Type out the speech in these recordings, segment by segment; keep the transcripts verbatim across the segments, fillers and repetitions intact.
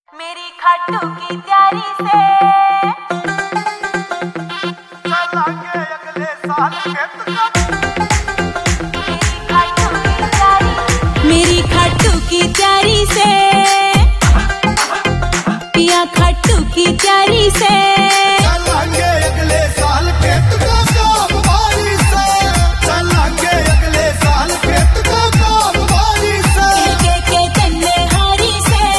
मेरी खाटू की तैयारी से चलांगे अगले साल मेरी खाटू की तैयारी से पिया खाटू की तैयारी से चलांगे अगले साल खेत का काम बारी से चलांगे अगले साल खेत का काम बारी से के के तन्ने हारी से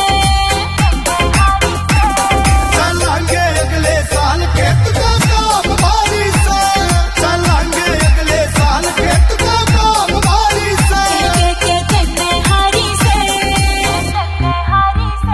चलांगे अगले साल खेत का काम बारी से चलांगे अगले साल खेत का काम बारी से के के तन्ने हारी से तन्ने हारी से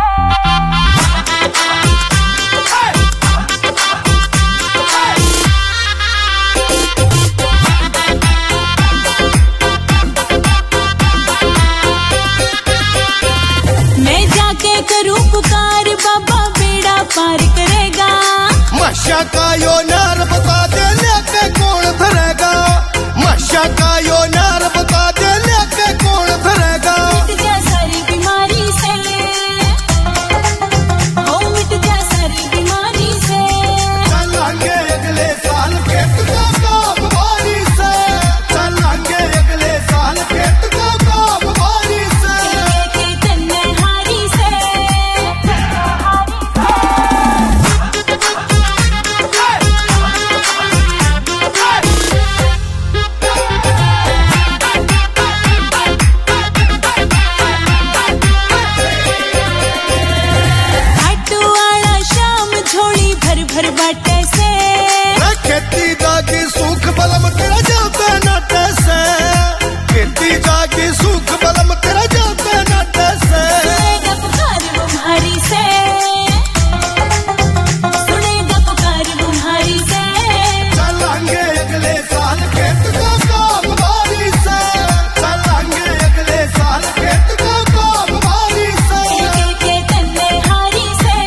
मैं जाके करूं पुकार बाबा बेड़ा पार करेगा मशा का यो नार बता दे लेके कौन धरेगा मशा का यो नार बता दे लेके कौन धरेगा मिट जा सारी बीमारी से हो मिट जा सारी बीमारी से चलांगे अगले साल खेत का काम बारी से चलांगे अगले साल खेत का काम बारी से के तन्ने हारी से खाटू वाला शाम झोली भर भर बाटे से खेती जागी सुख बलम तेरा जाता नाटे से खेती जागी सुख बलम तेरा जाता नाटे से सुनेगा पुकार बुम्हारी से सुनेगा पुकार बुम्हारी से चलांगे अगले साल खेत का काम बारी से चलांगे अगले साल खेत का काम बारी से के के तन्ने हारी से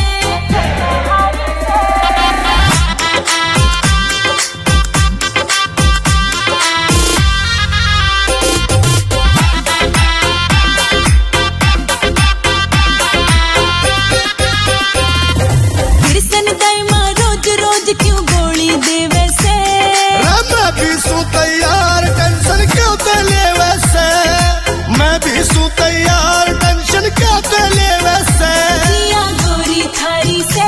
कृष्ण दाइमा रोज रोज क्यों गोली देवे से मैं भी सू तैयार टेंशन क्यों ते ले वैसे मैं भी सू तैयार टेंशन क्यों ते ले वैसे जिया गोरी थारी से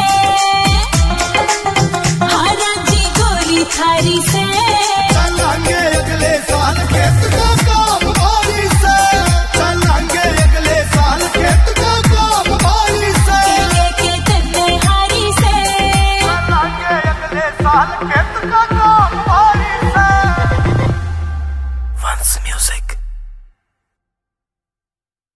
हारा जी गोरी थारी से चलांगे अगले साल खेत का काम बारी से चलांगे अगले साल खेत का काम बारी से के के तन्ने हारी से चलांगे अगले साल खेत का काम बारी से वंस म्यूजिक।